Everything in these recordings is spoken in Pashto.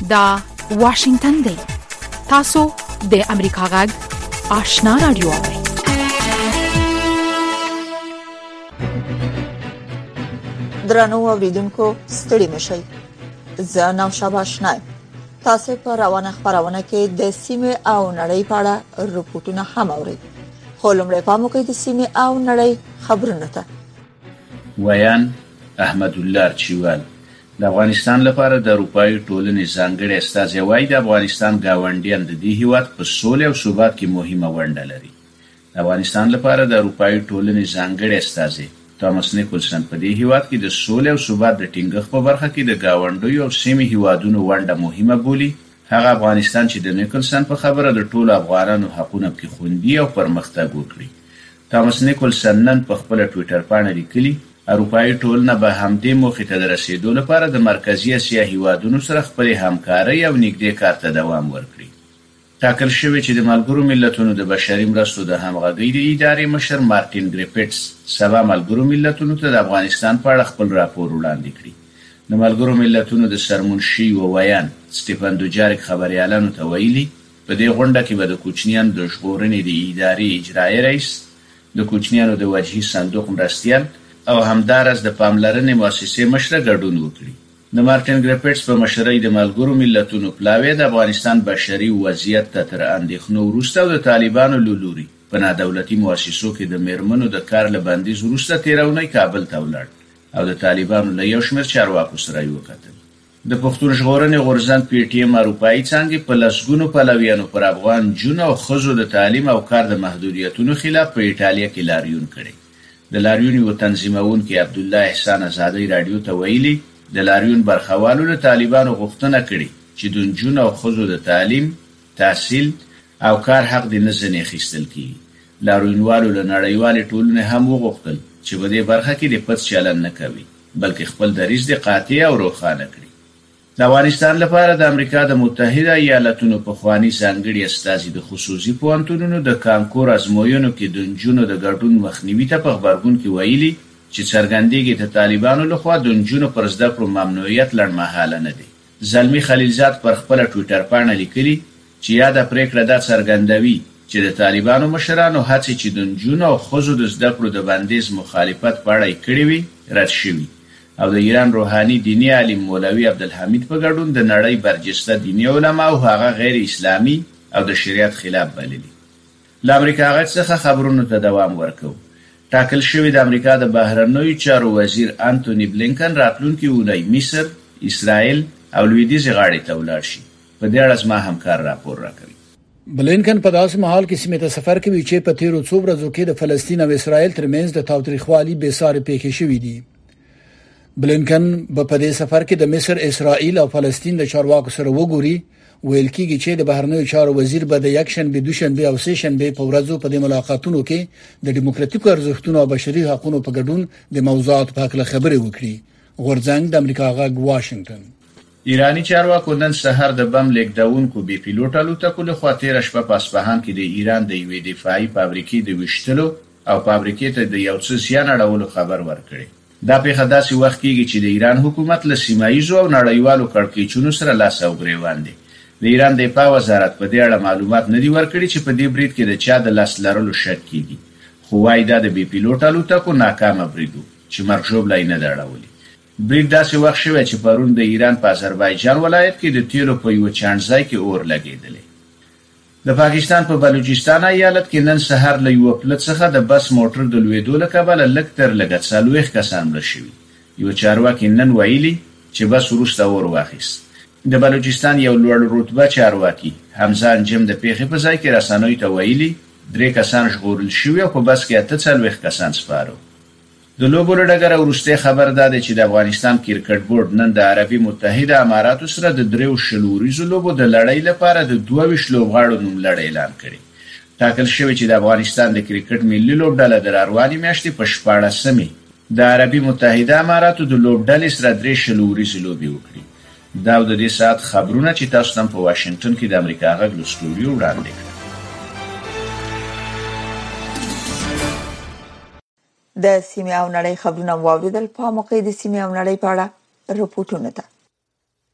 دا واشنگتن دی. تاسو د امریکا غږ آشنا رادیو اورئ. درنو اوریدونکو ستړي مشئ. زه نو شاباشنای. تاسو په روانه خبرونه کې د سیمه او نړۍ په اړه رپورټونه هم اورئ. خو لمړی پام وکړئ د سیمه او نړۍ خبرونه ته. ویان احمد الله چوال د افغانستان لپاره د اروپאי ټولنې ځانګړي استازی وایي د افغانستان گاونډیان د دې هیواد په سولې او ثبات کې مهمه ونډه لري. د افغانستان لپاره د اروپאי ټولنې ځانګړي استازی توماس نیکولسن په دې هیواد کې د سولې او ثبات د ټینګښت په برخه کې د گاونډیو او سیمې هیوادونو ونډه مهمه بولي. هغه افغانستان چې د نیکولسن په خبره د ټولو افغانانو حقوقو کې خوندي او پرمختګ وکړي. توماس نیکولسن نن په خپل ټوئیټر باندې لیکلي اروپאי ټولنه به همدې موخې ته رسیدو لپاره د مرکزی اسیا هیوادونو سره خپل همکاري او نږدې کار ته دوام ورکړي. ټاکل شوی چې د ملګرو ملتونو د بشري مرستو د همغږۍ د ادارې مشر مارټین ګریفټس سبا ملګرو ملتونو ته د افغانستان په اړه خپل راپور وړاندې کړي. د ملګرو ملتونو د سرمنشي و ویان سټيفن دوجاریک خبريالانو ته ویلي په دې غونډه کې به د کوچنیانو د ژغورنې د ادارې اجرایی رئیس د کوچنیانو د وجهي صندوق مرستيال او همدارس د پاملرنې مؤسسې مشر ګډون وکړي. د مارټین ګریفټس په مشرۍ د ملګرو ملتونو پلاوی د افغانستان بشري وضعیت ته تر اندېښنو وروسته د طالبانو لوري په نادولتي مؤسسو کې د میرمنو د کار لبندیز وروسته تیرونی کابل ته ولاړ او د طالبانو له یو شمېر چارواکو سره یې وکتل. د پښتون ژغورنې غورځنګ پی ټی ایم اروپאי څنګه په لسګونو پلویانو پر افغان جون او خزو د تعلیم او کار د محدودیتونو خلاف په ایټالیا کې لاریون کړي. د لاریون یو تنظیمون کې عبد الله احسان آزادی رادیو ته ویلي د لاریون برخوالو له طالبانو غوښتنه کړې چې د جون او خزو د تعلیم، تحصیل او کار حق د نزنې خېستل کیږي. لاریونوالو له نړیوالې ټولنې هم وغوښتل چې په دې برخه کې د پڅ چلن نه کوي بلکې خپل دریځ د قاطع او روښانه کړي. د افغانستان لپاره د امریکا د متحده ایالاتونو په خواني ځانګړي استازي د خصوصي پوهنتونونو د کانکور ازموینو کې د جنونو د ګډون مخنیوي ته په خبرګون کې ویلي چې څرګندېږي چې طالبانو لخوا د جنونو پر زده کړو ممنوعیت لړمحاله نه دی. زلمی خلیلزاد پر خپل ټوئیټر باندې لیکلي چې یاده پریکړه د څرګندوي چې د طالبانو مشرانو هڅې چې د جنونو او خزو د زده کړو د بندیز مخالفت په اړه کړې وي رد شوي او د ایران روحاني دینی عالم مولوی عبدالحمید په ګډون د نړۍ برجسته دینی علما او هغه غیر اسلامي او د شریعت خلاف بللي. له امریکا غږ څخه خبرونو ته دوام ورکوي. ټاکل شوی د امریکا د بهرنیو چارو وزیر انټونی بلینکن راتلونکي اونۍ مصر، اسرائیل او لویدیځ غاړې ته ولاړ شي. په دې اړه زما همکار راپور راکوي. بلینکن په داسې مهال کې سیمه ته سفر کوي چې په تیرو څو ورځو کې د فلسطین او اسرائیل ترمنځ د تاوتریخوالي بې ساري پیښې شوې دي. بلینکن په دې سفر کې د مصر، اسرائیل او فلسطین د چارواکو سره وګوري. ویل کېږي چې د بهرنیو چارو وزیر به د یکشنبه، دوشنبه او سهشنبه په ورځو په دې ملاقاتونو کې د ډیموکراتیکو ارزښتونو او بشري حقوقو په ګډون د موضوعات په اړه خبرې وکړي. غورځنګ د امریکا غږ واشنگټن. ایرانی چارواکو نن سحر د بم لیکدونکو بي پيلوټ الوتکو له خوا تیر شپه په اصفهان کې د ایران د یوې دفاعي فابریکې د وشتلو او فابریکې ته د یو څه زیان اړولو خبر ورکړي. دا په خداسي وخت کې چې د ایران حکومت له سیمایي او نړیوالو کړکېچونو سره لاس او ګریوان دي. د ایران د دفاع وزارت په دې اړه معلومات نه دی ورکړي چې په دې برید کې د چا د لاس لرلو شک کیږي. خو وايي دا د بي پيلوټ الوتکو ناکامه برید و چې مرګ ژوبلای نه درړولي. برید داسې وخت شوی چې پرون د ایران په آذربایجان ولایت کې د تیلو په یو چانځای کې اور لګیدلی. د پاکستان په بلوچستان ایالت کې نن سحر له یو پلت څخه د بس موټر د لویدو له کبله لکتر لګت سالوخ کسان مړ شوي. یو چارواکي نن ویلي چې بس وروسته اور واخیست. د بلوچستان یو لوړ رتبه چارواکي حمزه انجم د پیښې په ځای کې رسنوي ته ویلي 3 کسان ژغورل شوي او په بس کې 48 کسان سپارو. د لوبو لړګره ورسته خبر داده چې د افغانستان کرکټ بورډ نن د عربي متحده اماراتو سره د 3 شلوريزو لوبو د لړۍ لپاره د 22 لوبغاړو نوملړ اعلان کړي. ټاکل شوی چې د افغانستان د کرکټ ملي لوبډله د رواني میاشتې په 14مې د عربي متحده اماراتو د لوبډلې سره 3 شلوريزو لوبي وکړي. دا د دې سات خبرونه چې تاسو تم په واشنگټن کې د امریکا غږ له سټوډیو وړاندې کړل. د سیمه او نړۍ خبرونه واوریدل. په موقع د سیمه او نړۍ په اړه رپورټونه ده.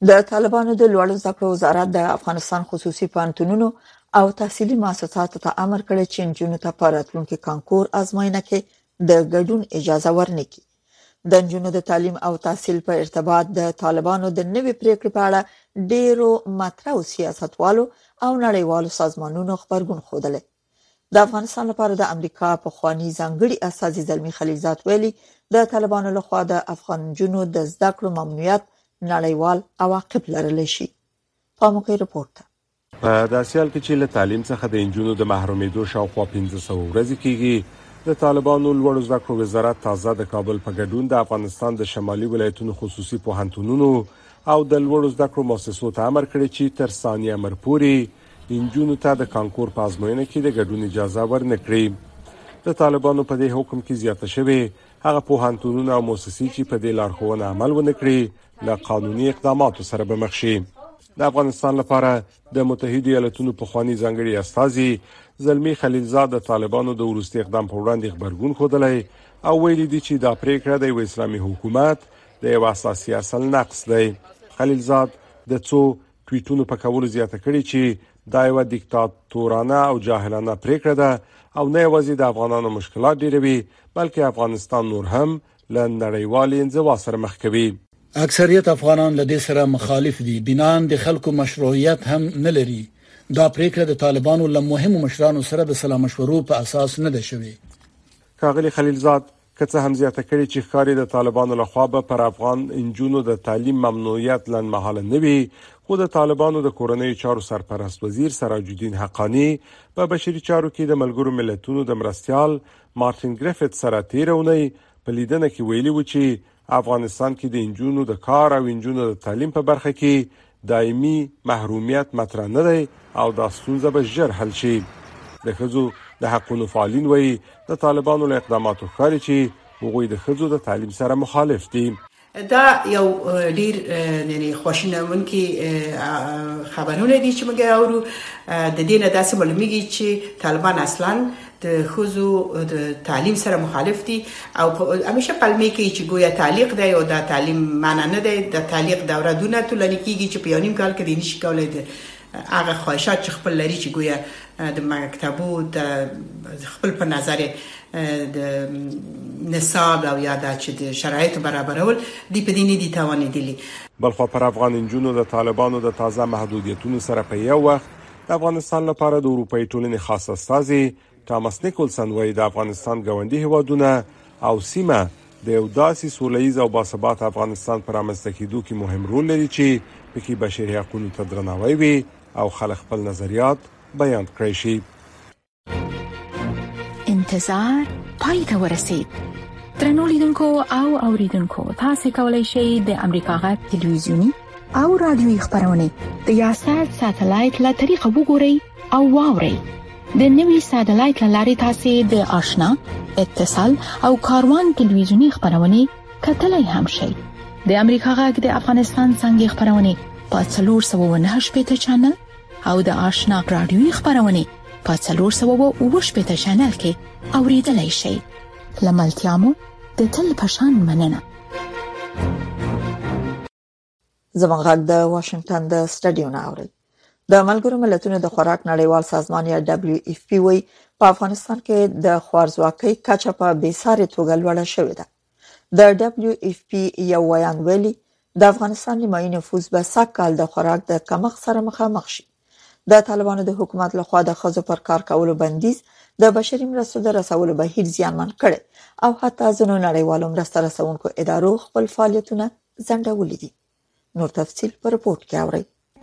د طالبانو د لوړو زده کړو وزارت د افغانستان خصوصي پوهنتونونو او تحصیلي مؤسساتو ته امر کړی چې نجونو ته په راتلونکي کانکور ازموینه کې د ګډون اجازه ورنکړي. د نجونو د تعلیم او تحصیل په ارتباط د طالبانو د نوې پریکړې په اړه ډیرو مطرح سیاستوالو او نړیوالو سازمانونو خبرګون خوده. د افغانستان لپاره د امریکا په خواني ځانګړي استازي زلمی خلیلزاد ویلي د طالبانو لخوا د افغان نجونو د زده کړو ممنوعیت نړیوال عواقب لرلی شي. پاموکي رپورت. په داسې حال کې چې له تعلیم څخه د نجونو د محرومېدو شاوخوا 1500 ورځې کېږي، د طالبانو لوړو زده کړو وزارت تازه د کابل په ګډون د افغانستان د شمالي ولایتونو خصوصي پوهنتونونو او د لوړو زده کړو مؤسسو ته امر کړی چې تر ثانیه امر پورې نجونو ته د کانکور په ازموینه کې د ګډون اجازه ورنکړي. د طالبانو په دې حکم کې زیاته شوې هغه پوهنتونونه او مؤسسې چې په دې لارښوونه عمل ونکړي له قانوني اقداماتو سره به مخ شي. د افغانستان لپاره د متحده ایالاتونو په خواني ځانګړي استازي زلمی خلیلزاد د طالبانو د وروستي اقدام په وړاندې خبرګون خوده او ویلي دي چې دا پریکړه د یو اسلامي حکومت د یو اساسي اصل نقض دی. خلیلزاد د څو ټویټونو په کولو زیاته کړې چې دا یو دیکتاتورانه او جاهلانه پریکړه ده او نه یوازې د افغانانو مشکلات ډیروي بلکې افغانستان نور هم له نړیوالې انزوا سره مخ کوي. اکثریت افغانان له دې سره مخالف دي. بنان د خلکو مشروعیت هم نه لري. دا پریکړه د طالبانو له مهمو مشرانو سره د سلا مشورو په اساس نه ده شوې. ښاغلي خلیلزاد که څه هم زیاته کړي چې ښکاري د طالبانو لخوا به پر افغان انجونو د تعلیم ممنوعیت لنډمهاله نه وي، خو د طالبانو د کورنۍ چارو سرپرست وزیر سراج الدین حقانی په بشري چارو کې د ملګرو ملتونو د مرستیال مارټین ګریفټ سره تیر اونۍ په لیدنه کې ویلي و چې افغانستان کې د انجونو د کار او انجونو د تعلیم په برخه کې دایمي محرومیت مطرح نه دی او دا ستونزه به ژر حل شي. د ښځو د حقوقو فعالین وایي د طالبانو له اقداماتو ښکاري چې هغوی د ښځو د تعلیم سره مخالف دي. دا یو ډیر یعنی خوشینونکي خبرونه دي چې موږ اورو. د دې نه داسې معلومیږي چې طالبان اصلا د ښځو د تعلیم سره مخالف دي او همیشه پلمې کوي چې ګویا تعلیق دی او دا تعلیم معنا نه دی. د تعلیق دوره دونه طولاني کیږي چې په یو نیم کال کې د نشي کولای د هغه خواهشات چې خپل لري چې ګویا د مکتبو د خپل په نظر د نصاب او یا د چې د شرایطو برابرول دی په دې نه دي توانېدلي. بلخو پر افغان انجونو د طالبانو د تازه محدودیتونو سره په یو وخت د افغانستان لپاره د اروپאי ټولنې خاص استازي تامس نیکولسن وایي د افغانستان ګاونډي هیوادونه او سیمه د یو داسې سولهییز او باثبات افغانستان پر رامنځته کېدو کې مهم رول لري چې پکې بشري حقوقو ته درناوی وي او خلک خپل نظریات بیان کړی شي. انتظار پای ته ورسید. درنو لیدونکو او اوریدونکو، تاسو کولی شئ د امریکا غږ تلویزیونی او رادیوي خبرونه د یاشر ساتلایت له طریقه وګورئ او واورئ. د نوي ساتلایت لارې تاسو د آشنا، اتصال او کاروان تلویزیونی خبرونه کتلای هم شئ. د امریکا غږ د افغانستان څنګه خبرونه په 498 چینل او د آشنا رادیوي خبرونه په 498 چینل کې اوریدلای شئ. لملتيامو د تل پشان مننه. زموږ غږ د واشنگټن د سټډیو نه اوري. د ملګرو ملتونو د خوراک نړیوال سازمان یا WFP وی په افغانستان کې د خوارځواکۍ کچه په بیسارې توګه لوړه شوې ده. د WFP یو ویان ویلي د افغانستان نیمایي نفوس به سږکال د خوراک د کمښت سره مخامخ شي. د طالبانو د حکومت لخوا د ښځو پر کار کولو بندیز د بشري مرستو د رسولو بهیر زیانمن کړي او حتی ځینو نړیوالو مرسته رسونکو ادارو خپل فعالیتونه ځنډولي دي. نور تفصیل په رپورت کې اورئ.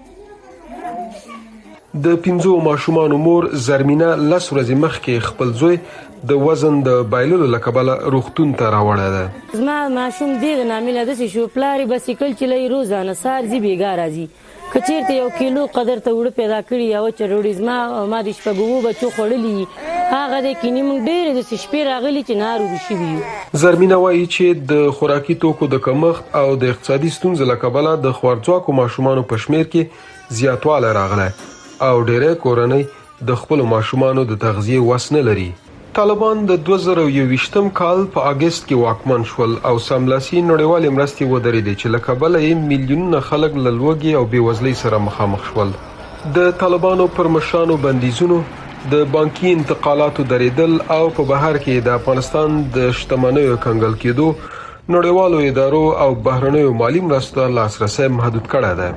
د 5 ماشومان مور زرمینه لس ورځې مخکې خپل زوی د وزن د بایللو لکبله روغتون ته راوړی ده. زما ماشوم دې د نامې داسې شو، پلار یې بایسکل چلوي، روزانه سهار ځي بیګا راځي. که چیرته یو کیلو قدر ته وړه پیدا کړي یا وچه ډوډۍ ما د شپږو بچو خوړلي هغه د کینې موږ ډېرې د شپې راغلي چې ناروغ شوي. زرمینه وایي چې د خوراکي توکو د کمښت او د اقتصادي ستونزو له کبله د خوارځواکو ماشومانو په شمیر کې زیاتوالی راغلی او ډېری کورنۍ د خپلو ماشومانو د تغذیې وس نه لري. طالبان د 2021م کال په اگست کې واکمن شول او سملاسي نړیوال مرستې ودرېدې چې له کبله یې میلیونونه خلک له لوږې او بېوزلۍ سره مخامخ شول. د طالبانو پر مشرانو بندیزونو، د بانکي انتقالاتو درېدل او په بهر کې د افغانستان د شتمنیو کنګل کېدو نړیوالو ادارو او بهرنیو مالی مرستو لاسرسي محدود کړی دی.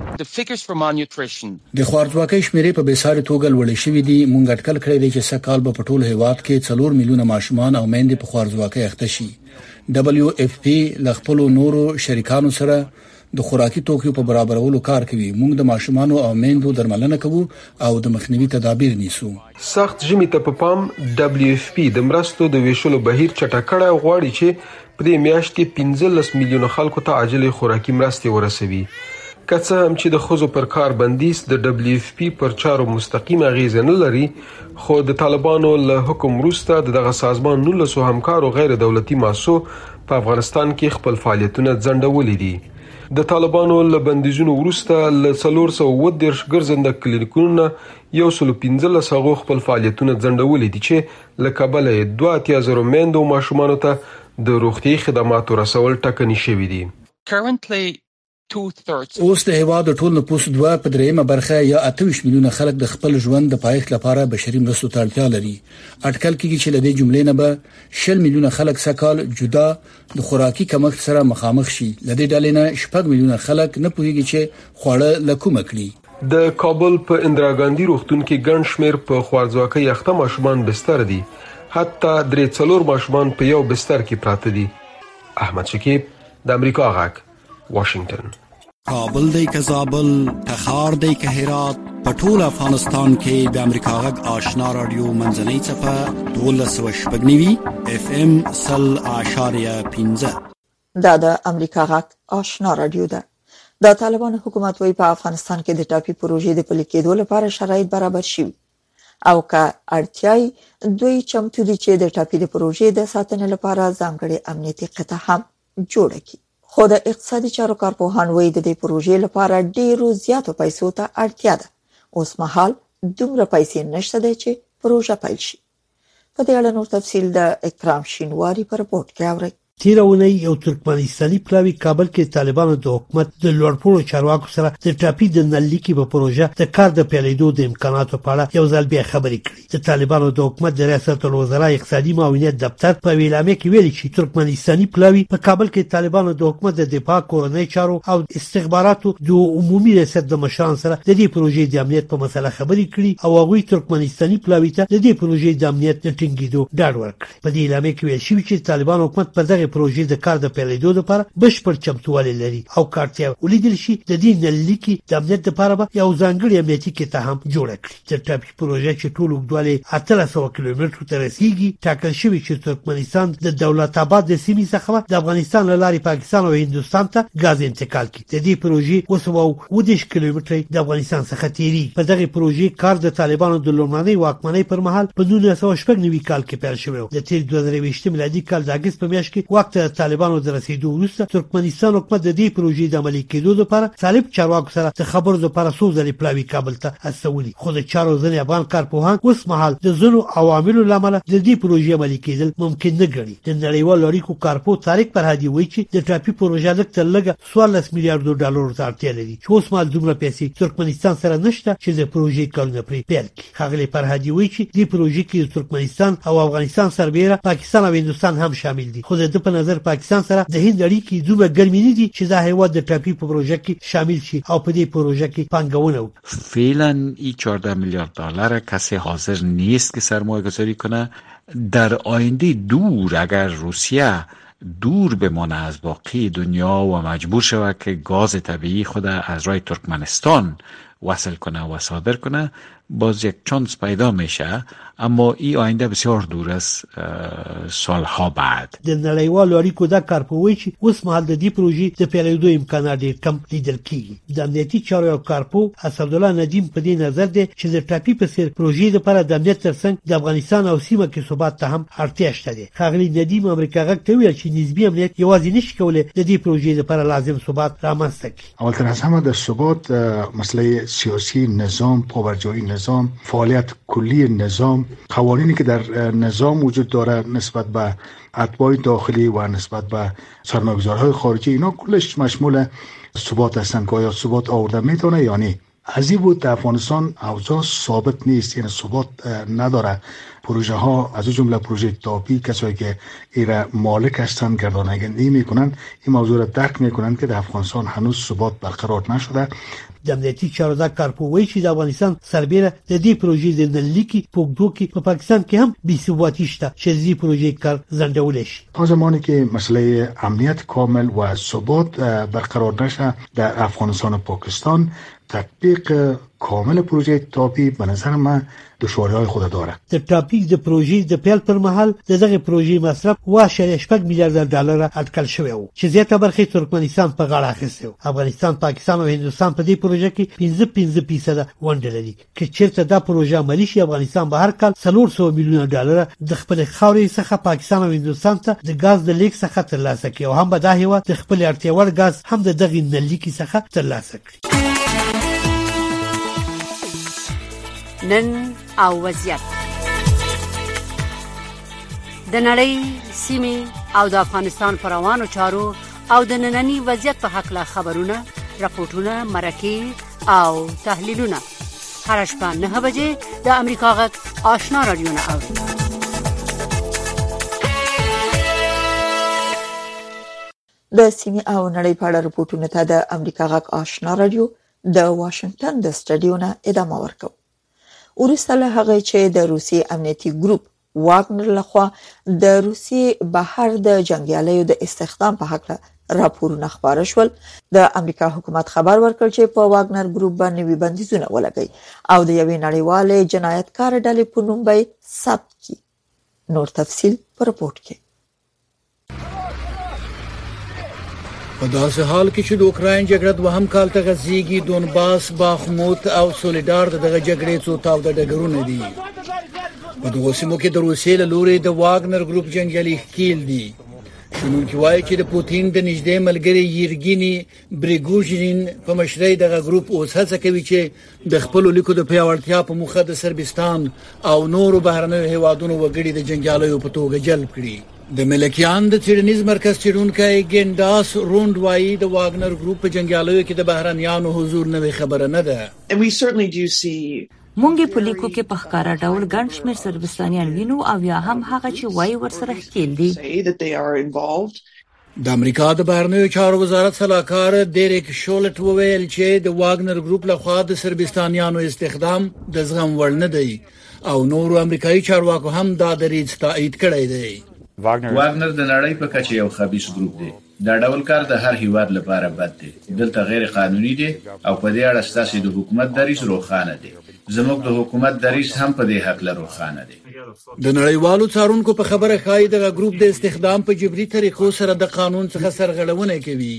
د خوارځواکۍ شمیرې په بېساري توګه لوړې شوې دي. مونږ اټکل کړی دی چې سکهال په ټول هیواد کې 4 میلیونه ماشومان او میندې په خوارځواکۍ اخته شي. WFP له خپل نورو شریکانو سره د خوراکي توکیو په برابرولو کار کوي. مونږ د ماشومان او میندو درملنه کوو او د مخنیوي تدابیر نیسو. سخت ژمي ته په پام WFP د مرستو د ویشلو بهیر چټکړه غواړي چې په دې میاشت کې 15 میلیونه خلکو ته عاجل خوراکي مرستې ورسوي. که څه هم چې د خزو پر کار بندیز د WFP پر چارو مستقیم اغیزه نه لري، خو د طالبانو له حکم وروسته دغه سازمان 19 همکارو غیر دولتي مؤسسو په افغانستان کې خپل فعالیتونه ځنډولي دي. د طالبانو له بندیزونو وروسته له 410 ګرځنده کلینیکونو 115 هغو خپل فعالیتونه ځنډولي دي چې له کبله 2.0 میندو ماشومانو ته د روغتي خدماتو رسول ټاکني شوی دي. اوس د هیواد ټول نفوس 2.3 برخه یا 28 میلیونه خلک د خپل ژوند د پایښت لپاره بشري مرستو ته اړتیا لري. اټکل کیږي چې لدې جملې نه به 10 میلیونه خلک سکهال جدا د خوراکي کمښت سره مخامخ شي. لدې ډلې نه 4 میلیونه خلک نه پوهیږي چې خواړه لکوم کړي. د کابل په اندرا ګاندی روغتون کې ګڼ شمیر په خوارځواکۍ اخته ماشومان بستر دي. حتی 3 ماشومان په یو بستر کې پراته دي. احمد شکیب، د امریکا غږ، واشنگټن. کابل دی که زابل، تخار دی که هرات، په ټول افغانستان کې د امریکا غږ آشنا رادیو منځنۍ څپه 1290 FM 0.15. دا د امریکا غږ آشنا رادیو ده. د طالبانو حکومت وی په افغانستان کې د ټاپي پروژې د پلي کېدو لپاره شرایط برابر شي او که اړتیاي دوی چمتو دي چې د ټاپي د پروژې د ساتنې لپاره ځانګړي امنیتي قطعه هم جوړه کړي. خو د اقتصادي چارو کارپوهان وایي د دې پروژې لپاره ډیرو زیاتو پیسو ته اړتیا ده. اوس مهال دومره پیسې نشته دی چې پروژه پیل شي. په دې اړه نور تفصیل د اکرام شینواری په رپورت کې اورئ. تیرونه یو ترکمنستاني پلاوی کابل کې طالبانو د حکومت د لوړپوړو چارواکو سره د ټاپي د نللیکي په پروژه د کار د پیلېدو د امکاناتو په اړه یو ځل بیا خبرې کړې. د طالبانو د حکومت د ریاست الوزرا اقتصادي معاونیت دفتر په ویلامه کې ویلي چې ترکمنستاني پلاوی په کابل کې طالبانو د حکومت د دفاع، کورنۍ چارو او استخباراتو د عمومي ریاست د مشرانو سره د دې پروژې د امنیت په مسله خبرې کړې او هغوی ترکمنستاني پلاوی ته د دې پروژې د امنیت د ټینګېدو ډاډ ورکړ. په دې اعلامیه کې ویل شوی چې طالبان حکومت په دغه پروژې د کار د پیلېدو لپاره بشپړ چمتووالی لري او کارتیا ولیدل شي د دې نللیکي د امنیت لپاره به یو ځانګړي امنیتي قطعه هم جوړه کړي. د ټاپي پروژه چې ټول اوږدوالی 800 کیلومترو ته رسیږي ټاکل شوی چې ترکمنستان د دولت آباد د سیمې څخه د افغانستان له لارې پاکستان او هندوستان ته غاز انتقال کړي. د دې پروژې 210 کیلومتر د افغانستان څخه تیری. په دغه پروژې کار د طالبانو د لومړنۍ واکمنۍ پر مهال په 1999 کال کې پیل شوی. د تیر 2020 میلادي کال د اگست په میاشت کې وخت طالبانو د رسیدو وروسته ترکمنستان حکومت د دې پروژې د عملي کېدو لپاره طالب چارواکو سره د خبرو لپاره څو ځلې پلاوی کابل ته استولي. خو د چارو ځینې افغان کارپوهان اوس مهال د ځینو عواملو لامل د دې پروژې عملي کېدل ممکن نه ګڼي. د نړیوالو اړیکو کارپو طارق فرهادي وایي چې د ټاپي پروژه لږ تر لږه 14 میلیارډ ډالر ته اړتیا لري چې اوس مهال دومره پیسې ترکمنستان سره نشته چې د پروژې کارونه پرې پیل کړي. ښاغلی فرهادي وایي چې دې پروژې کې ترکمنستان او افغانستان سربېره پاکستان او هندوستان هم شامل دي. خو د په نظر پاکستان سره د هند اړیکې دومره ګرمې نه دي چې دا هیواد د ټاپي په پروژه کې شامل شي او په دې پروژه کې پانګونه وکړي. فعلا این 14 میلیارد دلار کسی حاضر نیست که سرمایه گذاری کنه. در آینده دور اگر روسیه دور بمانه از باقی دنیا و مجبور شود که گاز طبیعی خود از راه ترکمنستان وصل کنه و صادر کنه باز یک چانس پیدا میشه، اما این آینده بسیار دور است سالها بعد. د نړیوالو اړیکو د کارپوهي چې اوس مهال د دې پروژې د پیلېدو امکانات ډېر کم لیدل کیږي. د امنیتي چارو کارپو اسدالله ندیم په دې نظر دی چې د ټاپي په څیر پروژې لپاره د امنیت ترڅنګ د افغانستان او سیمه کې ثبات ته هم اړتیا شته دی. ښاغلی ندیم امریکا غږ ته ویل چې نسبی امنیت یوازې نشي کولای د دې پروژې لپاره لازم ثبات رامنځته کړي. اول تر همه د ثبات مسئله سیاسی نظام پابرجایی نظام، فعالیت کلی نظام، قوانینی که در نظام وجود داره نسبت به اتباع داخلی و نسبت به سرمایه‌گذارهای خارجی، اینا کلش مشمول ثبات هستند که آیا ثبات آورده میتونه یا نه. از این بود در افغانستان اوضاع ثابت نیست، یعنی ثبات نداره. پروژه ها از جمله پروژه تاپی، کسایی که ایرا مالک هستند گردانندگی میکنن، این موضوع را درک میکنن که در افغانستان هنوز ثبات برقرار نشده. د امنیتي چارو د کارپوي چې د افغانستان سربېره د دې پروژې د نلیکي پوګدو کې په پاکستان کې هم بې ثباتي شته چې د دې پروژې کار ځنډول شي. تا زمانی که مسئله امنیت کامل و ثبات برقرار نشه در افغانستان و پاکستان، تطبیق کامل پروژه تاپی به نظر من دشواری‌های خود داره. د ټاپیک د پروژې د پیل پر مهال دغه پروژې مصرف 1.8 میلیارډ ډالر اټکل شوی و چې زیاته برخه ترکمنستان په غاړه اخیسته و. افغانستان، پاکستان او هندستان په دې پروژه کې 15% ونډه لري. که چیرته دا پروژه عملي شي، افغانستان به هر کال 400 میلیون ډالر د خپل خاورې څخه پاکستان او هندستان ته د غاز د لیک څخه ترلاسه کوي او هم به دا هیواد د خپل اړتیا وړ غاز هم د دغه نلیکي څخه ترلاسه کړي. نن او وضعیت د نړۍ، سیمې او د افغانستان پر روانو چارو او د ننني وضعیت په حق له خبرونه، راپورټونه، مرکې او تحلیلونه هر شپه 9 بجې د امریکا غږ آشنا رادیو نه اوري. د سیمې او نړۍ په اړه راپورټونه ته د امریکا غږ آشنا رادیو د واشنگټن د سټډیو نه ادامه ورکوي. وروسته له هغه چې د روسي امنیتي ګروپ واګنر لخوا د روسي بهر د جنگیالیو د استخدام په حق راپورونه خبر شول، د امریکا حکومت خبر ورکړ چې په واګنر ګروپ باندې نوي بندیزونه ولګي او د یوې نړیوالې جنایتکار ډلې په نوم به ثبت کړي. نور تفصیل په رپورت کې. په داسې حال کې چې د اوکراین جګړه دوهم کال ته غځېږي، دونباس، باخموت او سولیدار دغه جګړې څو تاوده ډګرونه دي. په دغه سیمو کې د روسیې له لوري د واګنر ګروپ جنګیالي ښکیل دي. شنونکي وایي چې د پوتین د نږدې ملګری یرګینی بریګوژین په مشرۍ دغه ګروپ اوس هڅه کوي چې د خپل لیکو د پیاوړتیا په موخه د سربستان او نورو بهرنیو هیوادونو وګړي د جنګیالیو په توګه جلب کړي. د ملکیان د څېړنیز مرکز چیرونکي ګینډاس روند وایي د واګنر ګروپ په جنګیالیو کې د بهرنیانو حضور نه خبره نه ده. مونږ په لیکو کې په ښکارا ډول ګڼ شمېر سربستانیان وینو او یا هم هغه چې وایي ورسره ښکیل دي. د امریکا د بهرنیو چارو وزارت سلاکار ډیریک شولټ وویل چې د واګنر ګروپ لخوا د سربستانیانو استخدام د زغم وړ نه دی او نورو امریکایي چارواکو هم دا دریځ تایید کړی دی. واګنر د نړۍ په کچه یو خبيث ګروپ دی. دا ډول کار د هر هیواد لپاره بد دی. دلته غیر قانوني دی او په دې اړه ستاسو د حکومت دریځ روښانه دی. زموږ د حکومت دریځ هم په دې حق لرو خانه دي. د نړیوالو څارونکو په خبره ښایي دغه ګروپ د استخدام په جبري طریقو سره د قانون څخه سرغړونه کوي.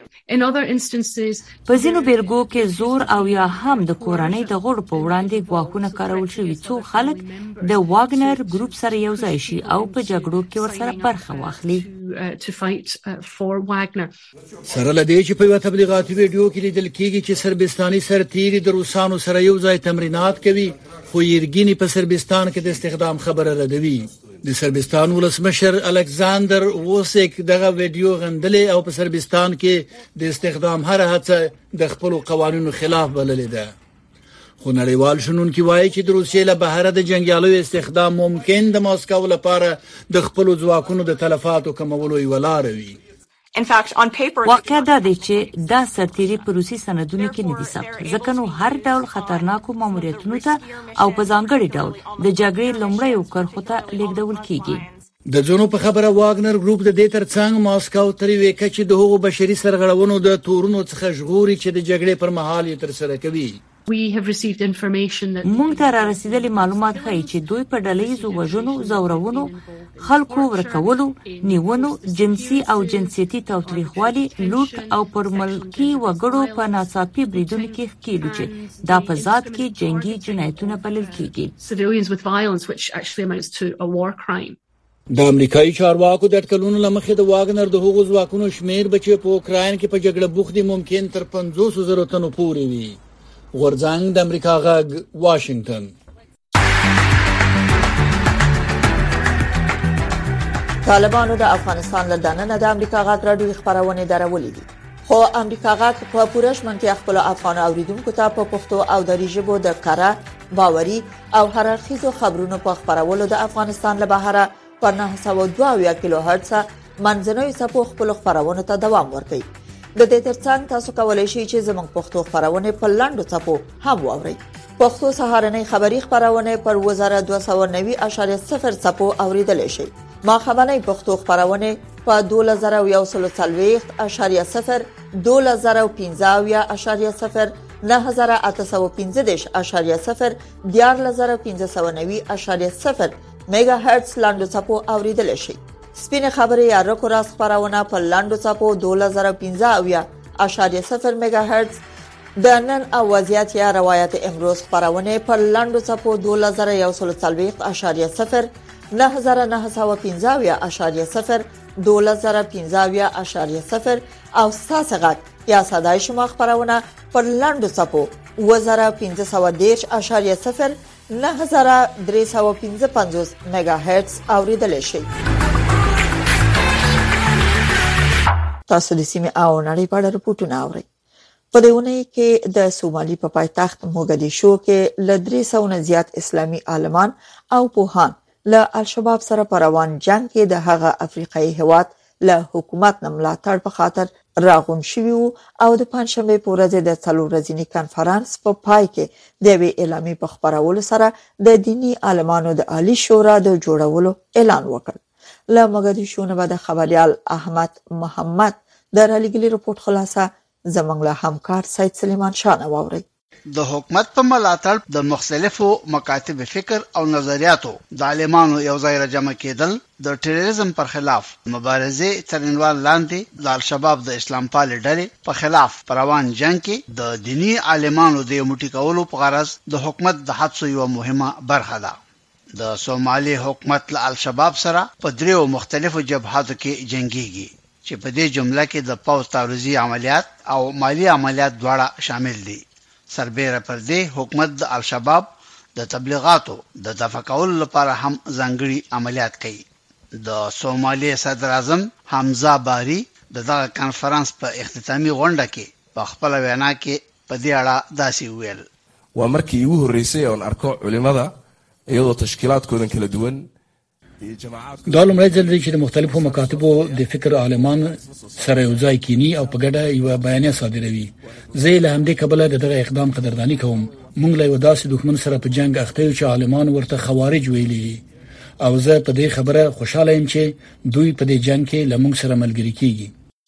په ځینو بیلګو کې زور او یا هم د کورنۍ د غړو په وړاندې ګواښونه کارول شوي څو خلک د واګنر ګروپ سره یو ځای شي او په جګړو کې ورسره برخه واخلي. سره لدې چې په یو تبلیغاتي ویډیو کې لیدل کېږي چې سربستاني سرتیري د روسانو سره یو ځای تمرینات کوي، خو یرګینی په سربستان کې د استخدام خبره ردوي. د سربستان ولسمشر الکساندر ووسیک دغه ویډیو غندلې او په سربستان کې د استخدام هر هڅه د خپل قوانینو خلاف بللې ده. خو نړیوال شنونکي وایي چې د روسیې له بهر د جنگیالیو استخدام ممکن د ماسکو لپاره د خپل ځواکونو د تلفاتو کمولو یو لار وي. واقع دا دی چې دا سرتیري په روسي سندونو کې نه دي ثبت، ځکه نو هر ډول خطرناکو ماموریتونو ته او په ځانګړي ډول د جګړې لومړیو کرښو ته لیږدول کیږي. د ځونو په خبره واګنر ګروپ د دې ترڅنګ ماسکو تر یوې کچې د هغو بشري سرغړونو د تورونو څخه ژغوري چې د جګړې پر مهال یې ترسره کوي. مونږ ته را رسیدلي معلومات ښیي چې دوی په ډلهییزو وژنو، زورونو، خلکو ورکولو، نیونو، جنسي او جنسیتي تاوتریخوالي، لوټ او پر ملکي وګړو په ناڅاپي بریدونو کې ښکیلو چې دا په ذات کې جنگي جنایتونه بلل کیږي. د امریکایي چارواکو د اټکلونو لمخې د واګنر د هغو ځواکونو شمیر به چې په اوکراین کې په جګړه بوخت دي ممکن تر 500,000 تنو پورې وي. غورځنګ د امریکا غږ واشنگټن. طالبانو د افغانستان له دننه د امریکا غږ راډیو خبرونه درولې دي. خو امریکا غږ په پوره شمنتیا خپل افغان اوریدونکو ته په پښتو او دری ژبه د کاره باوري او هررخیزو خبرونو په خبرولو د افغانستان له بهره په 902 کیلو هرتز منځنوي څپو خپل خبرونه ته دوام ورکوي. د دې ترڅنګ تاسو کولای شئ چې زموږ پښتو خبرونه په لاندو څپو هم واورئ. پښتو سهارنۍ خبری خبرونه پر 1290.0 څپو اوریدل شي. ما خبرنۍ پښتو خبرونه په 2040.0 2015.0 9815.0 14590.0 میگا هرتز لاندو څپو اوریدل شي. سپینه خبري یا رکو راس خبرونه په لاندو څپو 2015.0 میگا هرتز د نن اوازيات یا روایت امروز خبرونه په لاندو څپو 2140.0 9915.0 2015.0 او ساسغت یا صداي شما خبرونه په لاندو څپو 1510.0 9355 میگا هرتز اوریدل شي. تاسو د سیمه او نړۍ په اړه رپورټونه اورئ. په دېونه کې د سومالي په پایتخت موګدیشو کې ل 300 نه زیات اسلامي عالمان او پوهان له الشباب سره په روان جنگ کې د هغه افریقایي هواد له حکومت نه ملاتړ په خاطر راغون شوی او د پنځشنبه په ورځ د څلورځنی کانفرنس په پای کې د وی اعلامي په خبرولو سره د دینی عالمانو د عالی شورا د جوړولو اعلان وکړ. له موګدیشو نه د خبريال احمد محمد د رالیګلی رپورت خلاصه زمنګ له همکار سید سلیمان شاه واوري. د حکومت په ملاتړ د مختلفو مکاتب فکر او نظریاتو د عالمانو یو ځای راجمع کېدل د ټیرریزم پر خلاف مبارزه ترنوال لاندې د الشباب د اسلام پال ډلې په خلاف روان جنگ کې د دینی عالمانو د موټی کولو په غرض د حکومت د حادثو یو مهمه برخه ده. د سومالي حکومت له الشباب سره په دریو مختلفو جبهاتو کې جنگيږي چې په دې جمله کې د پوز تعرضي عملیات او مالی عملیات دواړه شامل دي. سربېره پر دې حکومت د الشباب د تبلیغاتو د دفع کولو لپاره هم ځانګړي عملیات کوي. د سومالي صدر اعظم حمزه باری دغه کانفرنس په اختتامي غونډه کې په خپل وینا کې په دې اړه داسې ویل. ومرکي ugu horeysay oo arko culimada iyadoo tashkiilaadkoodan kala duwan دا لومړی ځل دی چې د مختلفو مکاتبو د فکر عالمان سره یو ځای کینی او په ګډه یو بیانیه صادروي. زه له همدې کبله دغه اقدام قدردانی کوم. موږ له وداسې دښمن سره په جنگ اخته یو چې عالمان ورته خوارج ویلي او زه په دې خبره خوشاله یم چې دوی په دې جنگ کې له موږ سره ملګری کیږي.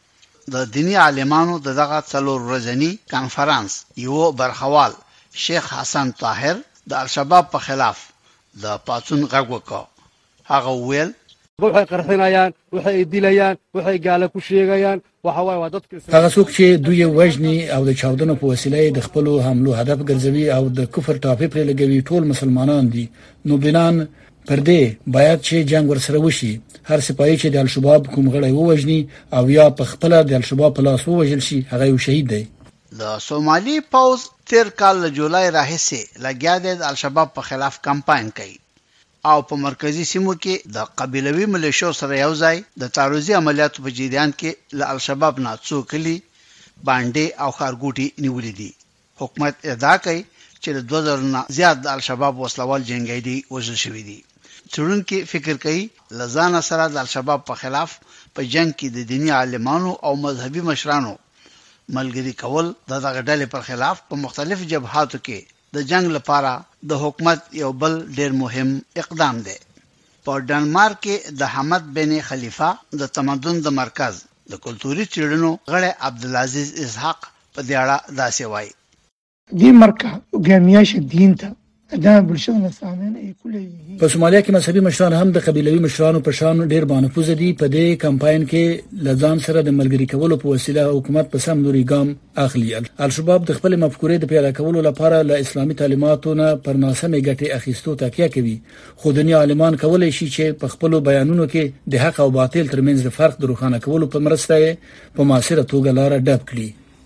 د دینی عالمانو دغه څلور ورځنی کانفرنس یو برخوال شیخ حسن طاهر د الشباب په خلاف د پاتون غږ وکړ. هغه ویل waxay qarxinayaan waxay dilayaan waxay gaala ku sheegayaan waxa way dadka هغه څوک چې دوی وژني او د چاودنو په وسیله د خپل حملو هدف ګرځوي او د کفر ټاپې پر لګوي ټول مسلمانان دي. نو بنان پر دې باید چې جنگ ورسره وشي. هر سپایي چې د الشباب کوم غړی ووژني او یا په خپل د الشباب په لاس ووژل شي هغه یو شهید دی. د سومالي پوز تیر کال جولای راهیسې لګیا دی د الشباب په خلاف کمپاین کوي او په مرکزی سیمو کې د قبیلوي ملیشو سره یو ځای د تعرضي عملیاتو په جریان کې له الشباب نه څو کلی باندې او خارګوټي نیولې دي. حکومت ادعا کوي چې د 2000 نه زیات د الشباب وسلوال جنگیدي وژل شوی دي. څېړونکو فکر کوي لزان سره د الشباب په خلاف په جنگ کې د دینی عالمانو او مذهبي مشرانو ملګری کول دغه ډلې پر خلاف په مختلف جبهاتو کې د جنگ لپاره د حکومت یو بل ډیر مهم اقدام دی. په ډنمارک کې د حمد بن خلیفہ د تمدن د مرکز د کلتوري چیرونو غړی عبدالعزیز اسحاق په دې اړه داسې وایي. دې مرکه ګامیاش دین ته دا بلشونه سامنے کله په سومالیا کې مذهبي مشران هم د قبيلوي مشرانو په شان ډیر بانفوذ دي. په دې کمپاین کې لزان سره د ملګری کولو په وسیله حکومت په سم لوري ګام اخلي. الشباب د خپل مفکورې د پیاده کولو لپاره له اسلامي تعلیماتو نه پر ناسمه ګټې اخیستو تکیه کوي. خو دنیا عالمان کولای شي چې په خپل بیانونو کې د حق او باطل ترمنځ د فرق د روښانه کولو په مرسته په مؤثره توګه لار ډب کړي.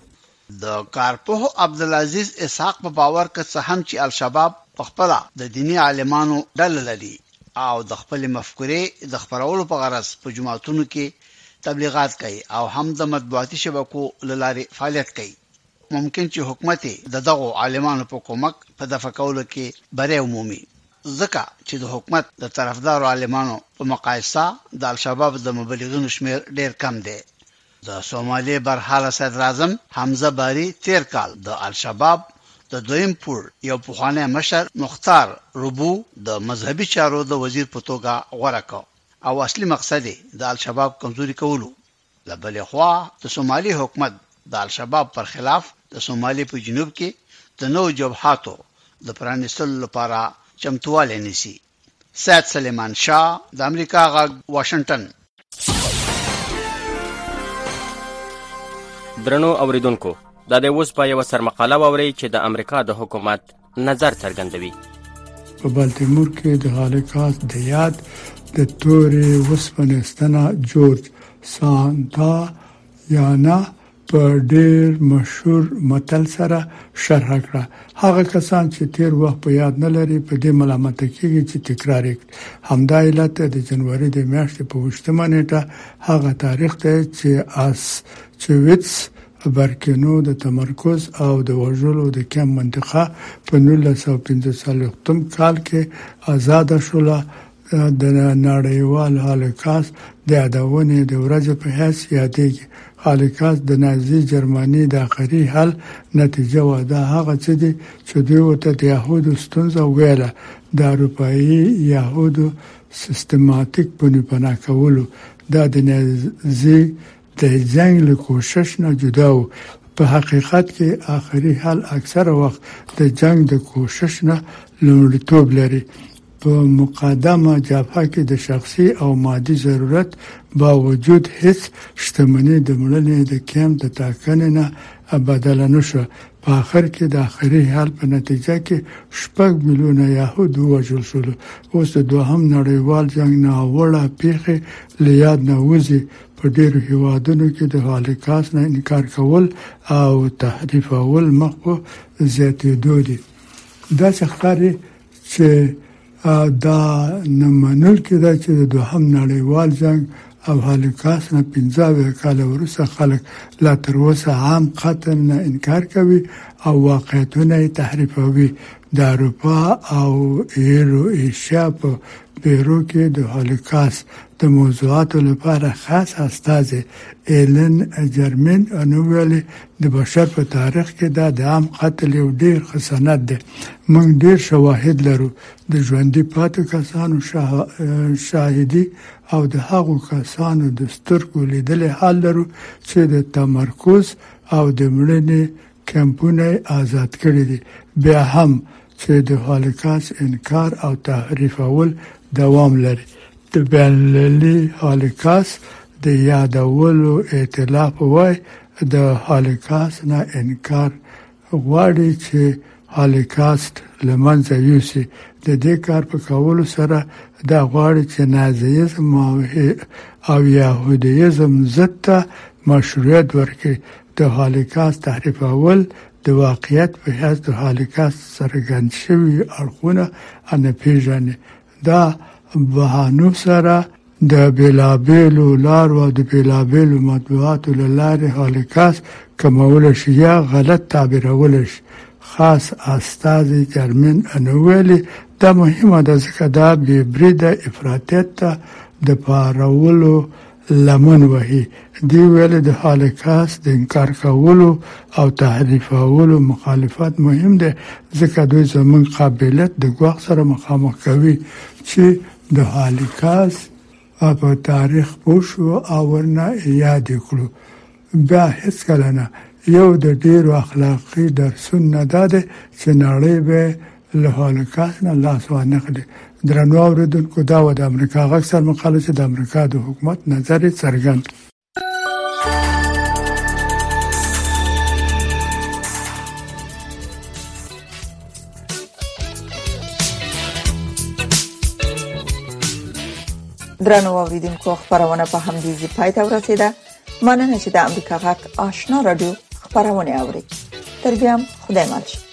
د کارپوه عبدالعزیز اسحاق په باور کې څه هم چې الشباب په خپل د دینی عالمانو ډله لري او د خپل مفکورې د خبرولو په غرض په جماعتونو کې تبلیغات کوي او هم د مطبوعاتي شبکو لارې فعالیت کوي ممکن چې حکومت د دغو عالمانو په کومک په دفع کولو کې بری عمومي ځکه چې د حکومت د طرفدارو عالمانو په مقایسه د الشباب د مبلغینو شمیر ډیر کم دی د سومالي برحاله صدر اعظم حمزه باری تیر کال د الشباب د دویم پور یو پخوانی مشر مختار ربو د مذهبي چارو د وزیر په توګه غوړه کړ او اصلي مقصد د الشباب کمزوري کولو لبل خوا د سومالي حکومت د الشباب پر خلاف د سومالي په جنوب کې د نو جبهاتو د پرانیستلو لپاره چمتواله نسی. سید سلیمان شاه د امریکا غږ واشنگټن. درنو اوریدونکو دا د اوس په یو سرمقاله ووري چې د امریکا د حکومت نظر څرګندوي. په بالتیمور کې د هالیکاست د یاد د تورې وسپنستنه جورج سانتا یانا په ډېر مشهور متل سره شرح کړه. هغه کسان چې تیر وخت په یاد نه لري په دې ملامت کېږي چې تکرار یې همدا علت د جنوري د میاشتې په 8 نیټه هغه تاریخ ته چې آسچویتس برکینو د تمرکز او د وژلو د کم منطقه په 1945 کال کې آزاد شوله. د نړیوال هالیکاست د یادونې د ورځې په حیث یادېږي. هالیکاست د نازي جرمني د آخري حل نتیجه و. دا هغه څه دي چې دوی ورته د یهودو ستونزه ویله د اروپایي یهودو سیستماتیک پناه کولو. دا د نازي د جنگ له کوشش نه جدا و. په حقیقت کې آخري حل اکثره وخت د جنگ د کوشش نه لومړیتوب لري. په مقدمه جبهه کې د شخصي او مادي ضرورت باوجود هیڅ شتمنۍ د مړنې د کم د ټاکنې نه بدل نه شو. په آخر کې د آخري حل په نتیجه کې 6 میلیونه يهود وژل شول. اوس د دوهم نړیوال جنگ نه وړه پیښه لیاد نه وځي. په ډیرو هیوادونو کې د هالیکاست نه انکار کول او تحریفول مخ په زیاتېدو دي. دا څرګندوي چې دا نمنل کې دا چې د دوهم نړیوال جنگ او هالیکاست نه 15 کال وروسته خلک لا تر اوسه عام قتل نه انکار کوي او واقعیتونه تحریفوي. د اروپا او ایشیا په بیرو کې د هالیکاست د موضوعاتو لپاره خاص استازي ایلن جرمن انوویل د بشر په تاریخ کې دا د عام قتل یو ډیر خسنت ده. موږ ډیر شواهد لرو د ژوندۍ پاتې کسانو شاهدي او د هغو کسانو د سترګو لیدل حال لرو چې د تمرکز او د مړینې کمپونه آزاد کړي دي. بیا هم چې د هالیکاست انکار او تحریفول دوام لري. د بین‌المللي هالیکاست د یادولو ائتلاف وای د هالیکاست نه انکار غواړي چې هالیکاست لمنځه یوسي. د دې کار په کولو سره دا غواړي چې نازیزم او یهودیزم ضد مشروعیت ورکړي. د هالیکاست تحریفول د واقعیت په حیث د هالیکاست څرګند شوي اړخونه نه پیژني. دا بهانو سره د بیلابیلو لارو او د بیلابیلو مطبوعاتو له لارې هالیکاست کمول شي یا غلط تعبیرول شي. خاص استازي جرمن انوویل دا مهمه ده ځکه دا بې بریده افراطیت ته د پارولو لمن وهي. دی ویل د هالیکاست د انکار کولو او تحریفولو مخالفت مهم ده ځکه دوی زمون قابلیت د ګواښ سره مخامخ کوي چې د هالیکاست په تاریخ پوښو او ورنه یاد کړو. بیا هیڅ کله نه یو د ډیرو اخلاقی درسونه ده چې نړۍ به له هالیکاست نه لاس وانخلي. درنو اوریدونکو دا و د امریکا غږ سرمقاله چې د امریکا د حکومت نظر څرګند. درنو اوریدونکو خبرونه په همدې ځای پای ته ورسیده. مننه چې د امریکا غږ آشنا رادیو خبرونه اوري. تر بیا خدای مل.